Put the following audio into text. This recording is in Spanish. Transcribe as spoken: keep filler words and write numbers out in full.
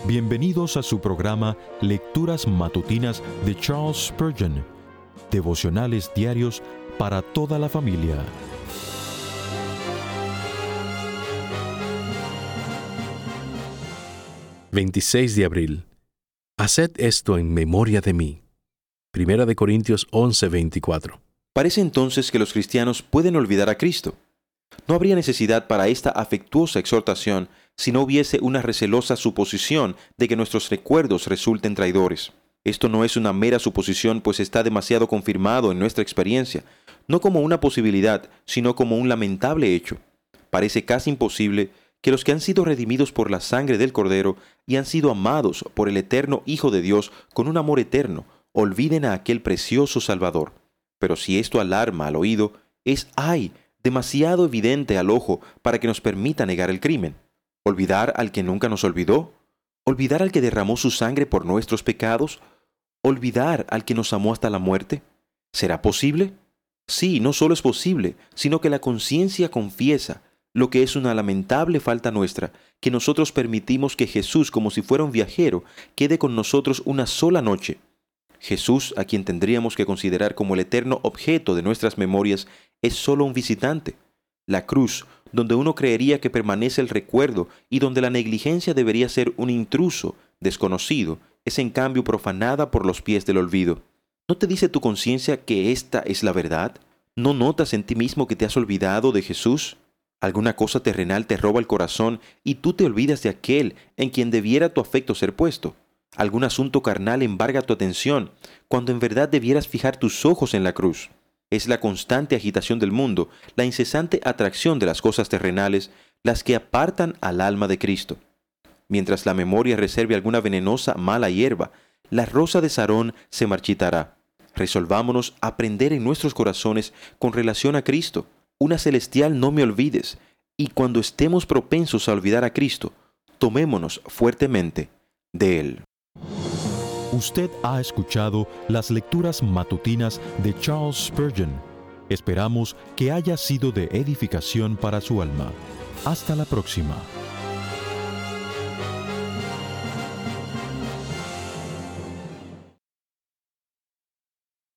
Bienvenidos a su programa Lecturas Matutinas de Charles Spurgeon, devocionales diarios para toda la familia. veintiséis de abril. Haced esto en memoria de mí. Primera de Corintios once, veinticuatro. Parece entonces que los cristianos pueden olvidar a Cristo. No habría necesidad para esta afectuosa exhortación si no hubiese una recelosa suposición de que nuestros recuerdos resulten traidores. Esto no es una mera suposición, pues está demasiado confirmado en nuestra experiencia, no como una posibilidad, sino como un lamentable hecho. Parece casi imposible que los que han sido redimidos por la sangre del Cordero y han sido amados por el eterno Hijo de Dios con un amor eterno, olviden a aquel precioso Salvador. Pero si esto alarma al oído, es ay, demasiado evidente al ojo para que nos permita negar el crimen. ¿Olvidar al que nunca nos olvidó? ¿Olvidar al que derramó su sangre por nuestros pecados? ¿Olvidar al que nos amó hasta la muerte? ¿Será posible? Sí, no solo es posible, sino que la conciencia confiesa lo que es una lamentable falta nuestra, que nosotros permitimos que Jesús, como si fuera un viajero, quede con nosotros una sola noche. Jesús, a quien tendríamos que considerar como el eterno objeto de nuestras memorias, es solo un visitante. La cruz, donde uno creería que permanece el recuerdo y donde la negligencia debería ser un intruso, desconocido, es en cambio profanada por los pies del olvido. ¿No te dice tu conciencia que esta es la verdad? ¿No notas en ti mismo que te has olvidado de Jesús? Alguna cosa terrenal te roba el corazón y tú te olvidas de aquel en quien debiera tu afecto ser puesto. Algún asunto carnal embarga tu atención, cuando en verdad debieras fijar tus ojos en la cruz. Es la constante agitación del mundo, la incesante atracción de las cosas terrenales, las que apartan al alma de Cristo. Mientras la memoria reserve alguna venenosa mala hierba, la rosa de Sarón se marchitará. Resolvámonos a prender en nuestros corazones con relación a Cristo una celestial no me olvides, y cuando estemos propensos a olvidar a Cristo, tomémonos fuertemente de Él. Usted ha escuchado las lecturas matutinas de Charles Spurgeon. Esperamos que haya sido de edificación para su alma. Hasta la próxima.